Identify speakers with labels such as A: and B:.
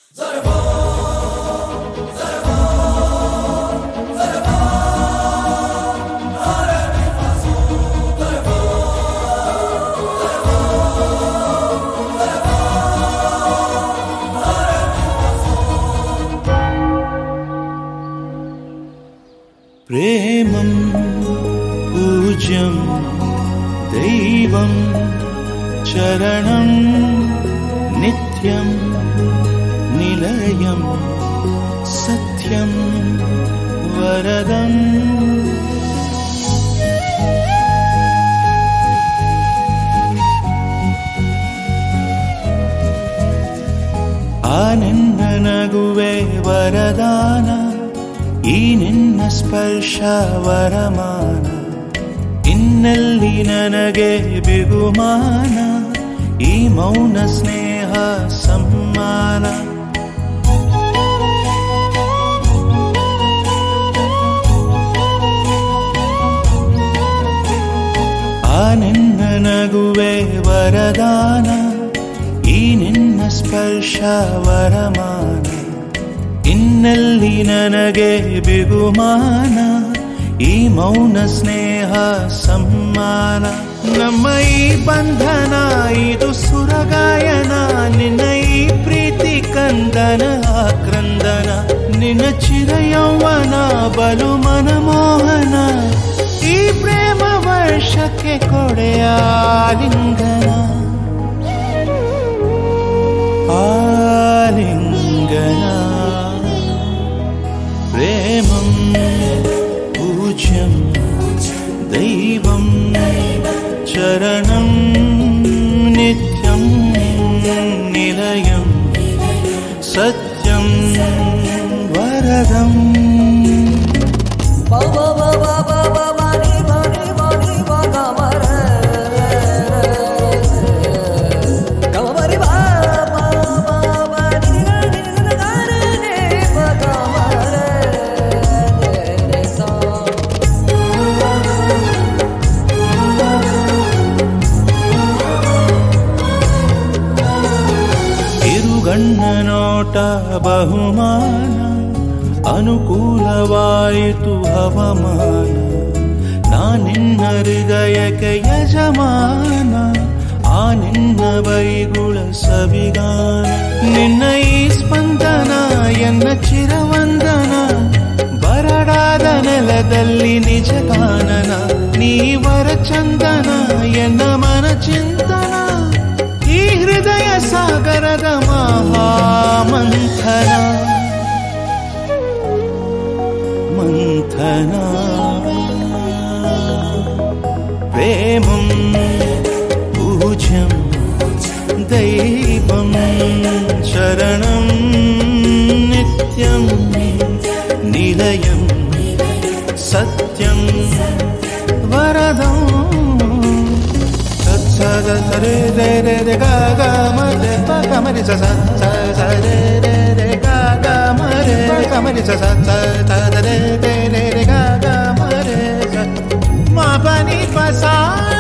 A: प्रेमं पूज्यं दैवं चरणं नित्यं निलयं सत्यं वरदम् ಆ ನಿನ್ನ ನಗುವೆ ವರದಾನ, ಈ ನಿನ್ನ ಸ್ಪರ್ಶ ವರಮಾನ, ಇನ್ನೆಲ್ಲಿ ನನಗೆ ಬಿಗುಮಾನ, ಈ ಮೌನ ಸ್ನೇಹ ಸಮ್ಮಾನ. ಆ ನಿನ್ನ ನಗುವೆ ವರದಾನ, ಈ ನಿನ್ನ ಸ್ಪರ್ಶ ವರಮಾನ, ಇನ್ನೆಲ್ಲಿ ನನಗೆ ಬಿಗುಮಾನ, ಈ ಮೌನ ಸ್ನೇಹ ಸಮ್ಮಾನ. ನಮ್ಮ ಈ ಬಂಧನ ಇದು ಸುರಗಾಯನ, ನಿನ್ನ ಈ ಪ್ರೀತಿ ಕಂದನ ಆಕ್ರಂದನ, ನಿನ್ನ ಚಿರಯೌವನ ಬಲು ಮನಮೋಹನ, ಈ ಪ್ರೇಮ ವರ್ಷಕ್ಕೆ ಕೊಡೆಯ ಆಲಿಂಗನ ಆಲಿಂಗನ. प्रेमं पूज्यं दैवं चरणं नित्यं निलयं सत्यं वरदम्. ಗಣ್ಣನೋಟ ಬಹುಮಾನ, ಅನುಕೂಲವಾಯಿತು ಹವಮಾನ, ನಾನಿನ್ನ ಹೃದಯಕ್ಕೆ ಯಜಮಾನ, ಆ ನಿನ್ನ ಬೈಗುಳ ಸವಿಗಾನ. ನಿನ್ನ ಈ ಸ್ಪಂದನ ಎನ್ನ ಚಿರವಂದನ, ಬರಡಾದ ನೆಲದಲ್ಲಿ ನಿಜ ಕಾನನ, ನೀವರ ಚಂದನ ಎನ್ನ ಮನ ಚಿಂತನ, ಈ ಹೃದಯ ಸಾಗರದ ಮಹಾಮಂಥನ ಮಂಥನ. ಪ್ರೇಮಂ ಪೂಜ್ಯಂ ದೈವಂ ಶರಣಂ ನಿತ್ಯಂ ನಿಲಯಂ ಸತ್ಯಂ ವರದಂ. ಸದ ಸರೆ ರೇ ರೇ ರೇ ಗ ಗ ಮ ರೆ ಪ ಗ ಮ ರಿ ಸ ಸ ಸ ಸ ರೇ ರೇ ರೇ ಗ ಗ ಮ ರೆ ಪ ಗ ಮ ರಿ ಸ ಸ ಸ ತ ದ ರೇ ರೇ ರೇ ಗ ಗ ಮ ರೆ ಸ ಮ ಪ ನಿ ಪ ಸ